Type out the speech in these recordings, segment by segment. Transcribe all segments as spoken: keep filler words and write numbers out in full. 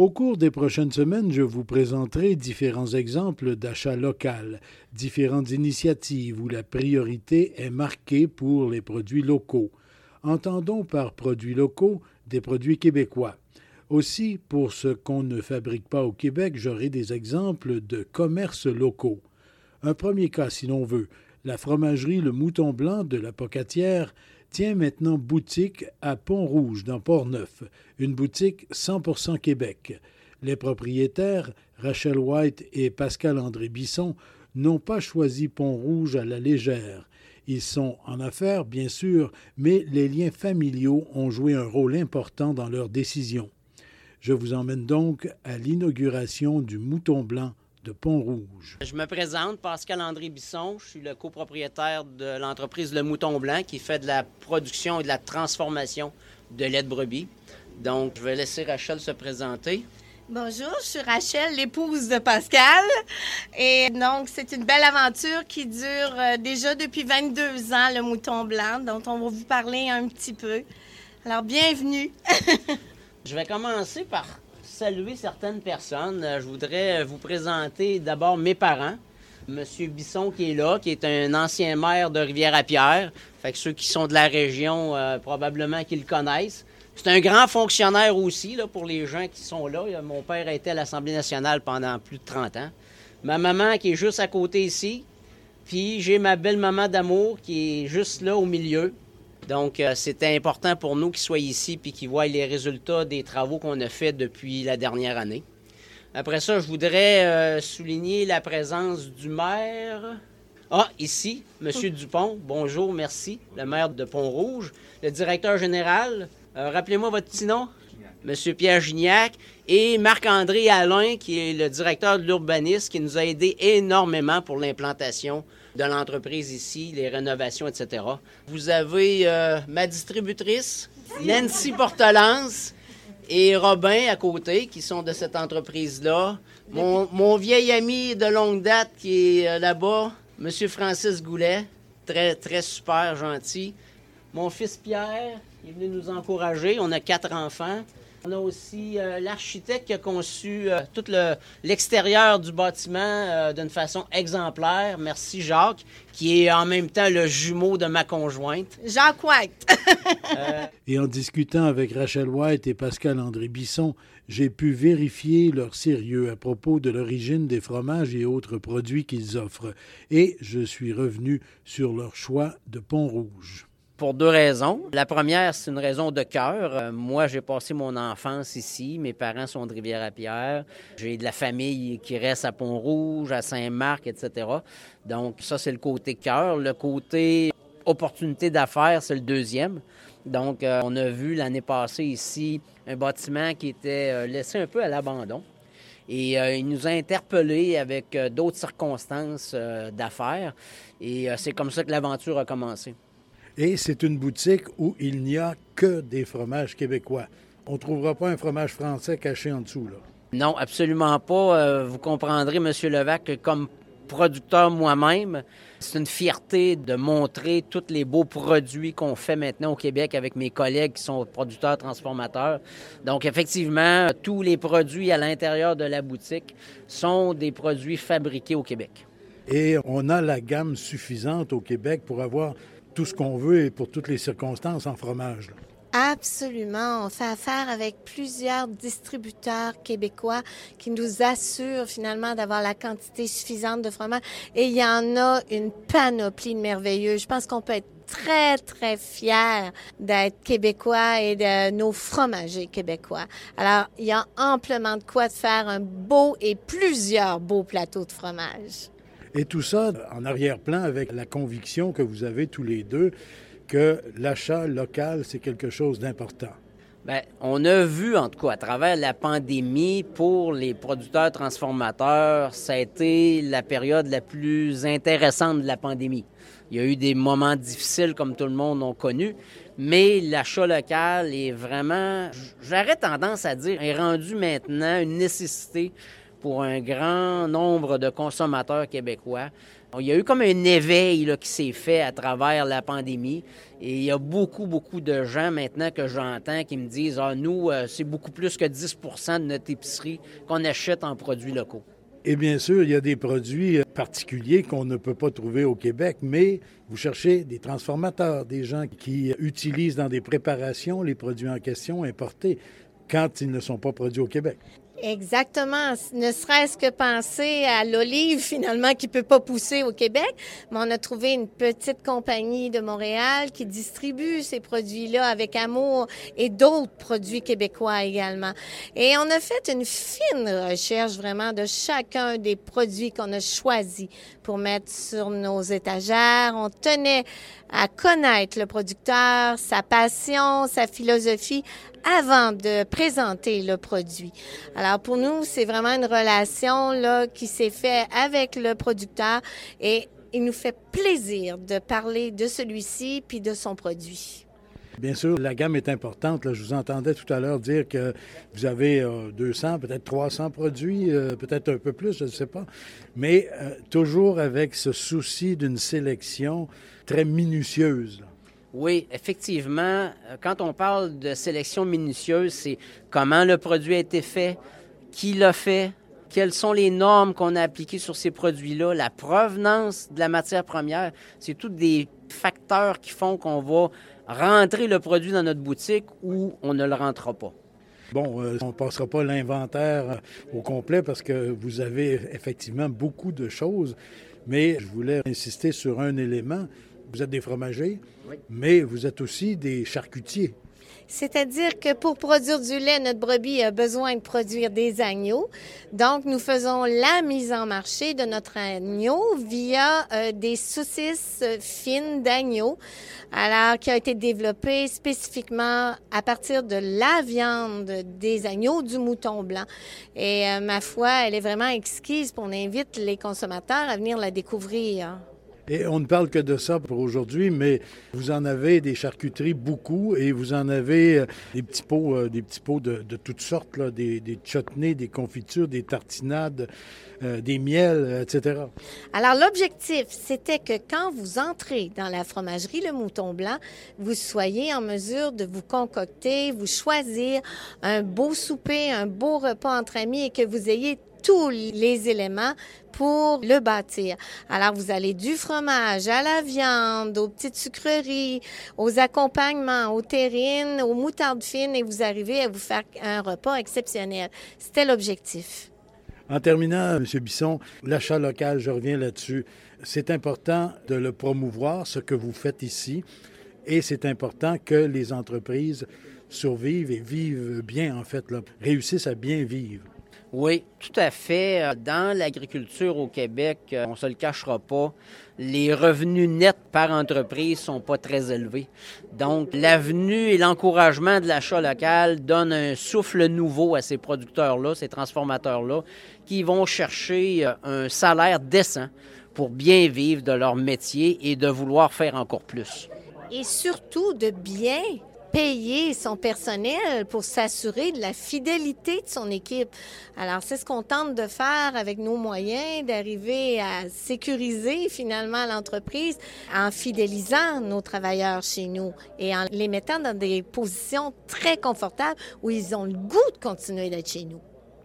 Au cours des prochaines semaines, je vous présenterai différents exemples d'achat local, différentes initiatives où la priorité est marquée pour les produits locaux. Entendons par produits locaux des produits québécois. Aussi, pour ce qu'on ne fabrique pas au Québec, j'aurai des exemples de commerces locaux. Un premier cas, si l'on veut, la fromagerie Le Mouton Blanc de la Pocatière tient maintenant boutique à Pont-Rouge, dans Port-Neuf, une boutique cent pour cent Québec. Les propriétaires, Rachel White et Pascal-André Bisson, n'ont pas choisi Pont-Rouge à la légère. Ils sont en affaires, bien sûr, mais les liens familiaux ont joué un rôle important dans leur décision. Je vous emmène donc à l'inauguration du Mouton Blanc de Pont-Rouge. Je me présente, Pascal-André Bisson. Je suis le copropriétaire de l'entreprise Le Mouton Blanc qui fait de la production et de la transformation de lait de brebis. Donc, je vais laisser Rachel se présenter. Bonjour, je suis Rachel, l'épouse de Pascal. Et donc, c'est une belle aventure qui dure euh, déjà depuis vingt-deux ans, le Mouton Blanc, dont on va vous parler un petit peu. Alors, bienvenue. Je vais commencer par saluer certaines personnes. Je voudrais vous présenter d'abord mes parents. Monsieur Bisson qui est là, qui est un ancien maire de Rivière-à-Pierre. Fait que ceux qui sont de la région, euh, probablement qu'ils le connaissent. C'est un grand fonctionnaire aussi, là, pour les gens qui sont là. Mon père a été à l'Assemblée nationale pendant plus de trente ans. Ma maman qui est juste à côté ici. Puis j'ai ma belle-maman d'amour qui est juste là au milieu. Donc, euh, c'était important pour nous qu'ils soient ici puis qu'ils voient les résultats des travaux qu'on a faits depuis la dernière année. Après ça, je voudrais euh, souligner la présence du maire. Ah, ici, M. Dupont. Bonjour, merci. Le maire de Pont-Rouge. Le directeur général. Euh, rappelez-moi votre petit nom. M. Pierre Gignac. Et Marc-André Alain, qui est le directeur de l'urbanisme, qui nous a aidé énormément pour l'implantation de l'entreprise ici, les rénovations, et cetera. Vous avez euh, ma distributrice, Nancy Portelance, et Robin à côté, qui sont de cette entreprise-là. Mon, mon vieil ami de longue date qui est euh, là-bas, M. Francis Goulet, très, très super gentil. Mon fils Pierre, il est venu nous encourager. On a quatre enfants. On a aussi euh, l'architecte qui a conçu euh, tout le, l'extérieur du bâtiment euh, d'une façon exemplaire. Merci Jacques, qui est en même temps le jumeau de ma conjointe. Jacques White. euh... Et en discutant avec Rachel White et Pascal-André Bisson, j'ai pu vérifier leur sérieux à propos de l'origine des fromages et autres produits qu'ils offrent. Et je suis revenu sur leur choix de Pont-Rouge. Pour deux raisons. La première, c'est une raison de cœur. Euh, moi, j'ai passé mon enfance ici. Mes parents sont de Rivière-à-Pierre. J'ai de la famille qui reste à Pont-Rouge, à Saint-Marc, et cetera. Donc, ça, c'est le côté cœur. Le côté opportunité d'affaires, c'est le deuxième. Donc, euh, on a vu l'année passée ici un bâtiment qui était euh, laissé un peu à l'abandon. Et euh, il nous a interpellés avec euh, d'autres circonstances euh, d'affaires. Et euh, c'est comme ça que l'aventure a commencé. Et c'est une boutique où il n'y a que des fromages québécois. On ne trouvera pas un fromage français caché en dessous, là. Non, absolument pas. Euh, vous comprendrez, M. Levac, que comme producteur moi-même, c'est une fierté de montrer tous les beaux produits qu'on fait maintenant au Québec avec mes collègues qui sont producteurs transformateurs. Donc, effectivement, tous les produits à l'intérieur de la boutique sont des produits fabriqués au Québec. Et on a la gamme suffisante au Québec pour avoir tout ce qu'on veut et pour toutes les circonstances en fromage, là. Absolument. On fait affaire avec plusieurs distributeurs québécois qui nous assurent finalement d'avoir la quantité suffisante de fromage. Et il y en a une panoplie de merveilleux. Je pense qu'on peut être très, très fiers d'être québécois et de nos fromagers québécois. Alors, il y a amplement de quoi de faire un beau et plusieurs beaux plateaux de fromage. Et tout ça en arrière-plan avec la conviction que vous avez tous les deux que l'achat local, c'est quelque chose d'important. Bien, on a vu, en tout cas, à travers la pandémie, pour les producteurs transformateurs, ça a été la période la plus intéressante de la pandémie. Il y a eu des moments difficiles, comme tout le monde a connu, mais l'achat local est vraiment, j'aurais tendance à dire, est rendu maintenant une nécessité pour un grand nombre de consommateurs québécois. Il y a eu comme un éveil là, qui s'est fait à travers la pandémie. Et il y a beaucoup, beaucoup de gens maintenant que j'entends qui me disent « Ah, nous, euh, c'est beaucoup plus que dix pour cent de notre épicerie qu'on achète en produits locaux. » Et bien sûr, il y a des produits particuliers qu'on ne peut pas trouver au Québec, mais vous cherchez des transformateurs, des gens qui utilisent dans des préparations les produits en question importés quand ils ne sont pas produits au Québec. Exactement. Ne serait-ce que penser à l'olive, finalement, qui ne peut pas pousser au Québec. Mais on a trouvé une petite compagnie de Montréal qui distribue ces produits-là avec amour et d'autres produits québécois également. Et on a fait une fine recherche vraiment de chacun des produits qu'on a choisis pour mettre sur nos étagères. On tenait à connaître le producteur, sa passion, sa philosophie avant de présenter le produit. Alors pour nous, c'est vraiment une relation là qui s'est faite avec le producteur et il nous fait plaisir de parler de celui-ci puis de son produit. Bien sûr, la gamme est importante. Là, je vous entendais tout à l'heure dire que vous avez euh, deux cents, peut-être trois cents produits, euh, peut-être un peu plus, je ne sais pas, mais euh, toujours avec ce souci d'une sélection très minutieuse. Oui, effectivement, quand on parle de sélection minutieuse, c'est comment le produit a été fait, qui l'a fait, quelles sont les normes qu'on a appliquées sur ces produits-là, la provenance de la matière première. C'est tous des facteurs qui font qu'on va rentrer le produit dans notre boutique ou on ne le rentrera pas. Bon, euh, on ne passera pas l'inventaire au complet parce que vous avez effectivement beaucoup de choses, mais je voulais insister sur un élément. Vous êtes des fromagers, oui, mais vous êtes aussi des charcutiers. C'est-à-dire que pour produire du lait, notre brebis a besoin de produire des agneaux. Donc, nous faisons la mise en marché de notre agneau via euh, des saucisses fines d'agneau, alors qui a été développée spécifiquement à partir de la viande des agneaux du mouton blanc. Et euh, ma foi, elle est vraiment exquise. On invite les consommateurs à venir la découvrir. Et on ne parle que de ça pour aujourd'hui, mais vous en avez des charcuteries beaucoup et vous en avez des petits pots, euh, des petits pots de, de toutes sortes, là, des, des chutneys, des confitures, des tartinades, euh, des miels, et cetera. Alors, l'objectif, c'était que quand vous entrez dans la fromagerie Le Mouton Blanc, vous soyez en mesure de vous concocter, vous choisir un beau souper, un beau repas entre amis et que vous ayez tous les éléments pour le bâtir. Alors, vous allez du fromage à la viande, aux petites sucreries, aux accompagnements, aux terrines, aux moutardes fines et vous arrivez à vous faire un repas exceptionnel. C'était l'objectif. En terminant, M. Bisson, l'achat local, je reviens là-dessus. C'est important de le promouvoir, ce que vous faites ici, et c'est important que les entreprises survivent et vivent bien, en fait, là, réussissent à bien vivre. Oui, tout à fait. Dans l'agriculture au Québec, on ne se le cachera pas, les revenus nets par entreprise ne sont pas très élevés. Donc, l'avenue et l'encouragement de l'achat local donnent un souffle nouveau à ces producteurs-là, ces transformateurs-là, qui vont chercher un salaire décent pour bien vivre de leur métier et de vouloir faire encore plus. Et surtout de bien payer son personnel pour s'assurer de la fidélité de son équipe. Alors, c'est ce qu'on tente de faire avec nos moyens, d'arriver à sécuriser finalement l'entreprise en fidélisant nos travailleurs chez nous et en les mettant dans des positions très confortables où ils ont le goût de continuer d'être chez nous.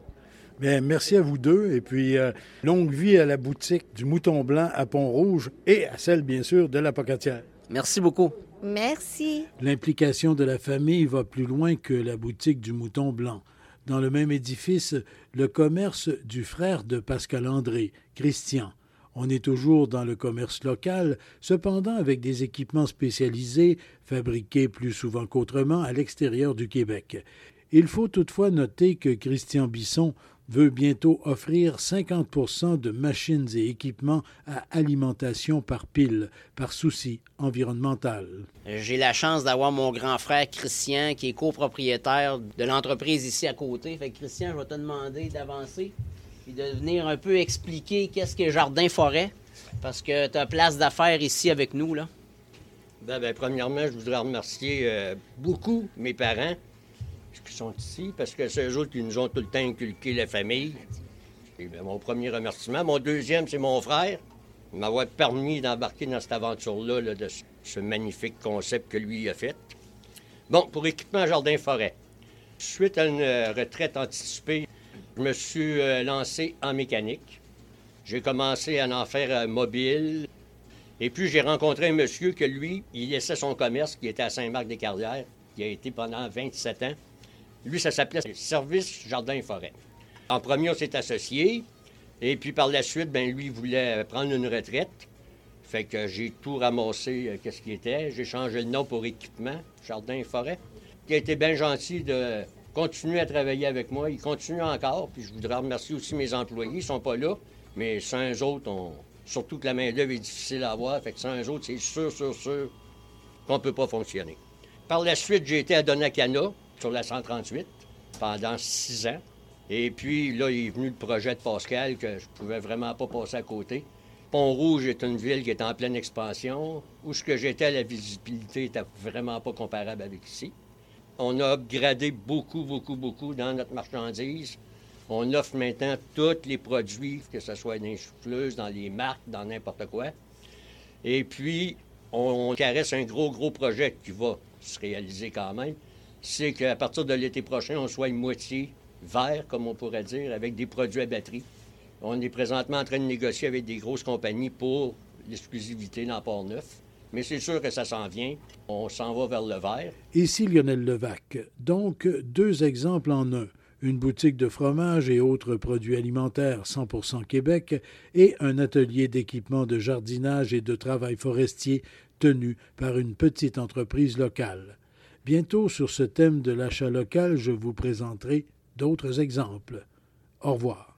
Bien, merci à vous deux et puis euh, longue vie à la boutique du Mouton Blanc à Pont-Rouge et à celle, bien sûr, de la Pocatière. Merci beaucoup. Merci. L'implication de la famille va plus loin que la boutique du Mouton Blanc. Dans le même édifice, le commerce du frère de Pascal André, Christian. On est toujours dans le commerce local, cependant avec des équipements spécialisés, fabriqués plus souvent qu'autrement à l'extérieur du Québec. Il faut toutefois noter que Christian Bisson veut bientôt offrir cinquante pour cent de machines et équipements à alimentation par pile, par souci environnemental. J'ai la chance d'avoir mon grand frère Christian qui est copropriétaire de l'entreprise ici à côté. Fait que Christian, je vais te demander d'avancer et de venir un peu expliquer qu'est-ce qu'est Jardin-Forêt, parce que tu as place d'affaires ici avec nous, là. Ben, ben, premièrement, je voudrais remercier euh, beaucoup mes parents qui sont ici, parce que c'est eux autres qui nous ont tout le temps inculqué la famille. C'est mon premier remerciement. Mon deuxième, c'est mon frère, m'avoir permis d'embarquer dans cette aventure-là, là, de ce magnifique concept que lui a fait. Bon, pour équipement jardin-forêt, suite à une retraite anticipée, je me suis euh, lancé en mécanique. J'ai commencé à en faire euh, mobile. Et puis, j'ai rencontré un monsieur que lui, il laissait son commerce qui était à Saint-Marc-des-Carrières, qui a été pendant vingt-sept ans. Lui, ça s'appelait Service Jardin-Forêt. En premier, on s'est associés. Et puis, par la suite, ben lui, il voulait prendre une retraite. Fait que j'ai tout ramassé, euh, qu'est-ce qui était. J'ai changé le nom pour équipement, Jardin-Forêt. Il a été bien gentil de continuer à travailler avec moi. Il continue encore. Puis, je voudrais remercier aussi mes employés. Ils ne sont pas là. Mais sans eux autres, on... surtout que la main-d'œuvre est difficile à avoir. Fait que sans eux autres, c'est sûr, sûr, sûr qu'on ne peut pas fonctionner. Par la suite, j'ai été à Donnacana, sur la cent trente-huit, pendant six ans. Et puis, là, il est venu le projet de Pascal que je pouvais vraiment pas passer à côté. Pont-Rouge est une ville qui est en pleine expansion. Où ce que j'étais, la visibilité n'était vraiment pas comparable avec ici. On a upgradé beaucoup, beaucoup, beaucoup dans notre marchandise. On offre maintenant tous les produits, que ce soit dans les souffleuses, dans les marques, dans n'importe quoi. Et puis, on caresse un gros, gros projet qui va se réaliser quand même. C'est qu'à partir de l'été prochain, on soit une moitié vert, comme on pourrait dire, avec des produits à batterie. On est présentement en train de négocier avec des grosses compagnies pour l'exclusivité dans Port-Neuf. Mais c'est sûr que ça s'en vient. On s'en va vers le vert. Ici Lionel Levac. Donc, deux exemples en un. Une boutique de fromage et autres produits alimentaires cent pour cent Québec et un atelier d'équipement de jardinage et de travail forestier tenu par une petite entreprise locale. Bientôt, sur ce thème de l'achat local, je vous présenterai d'autres exemples. Au revoir.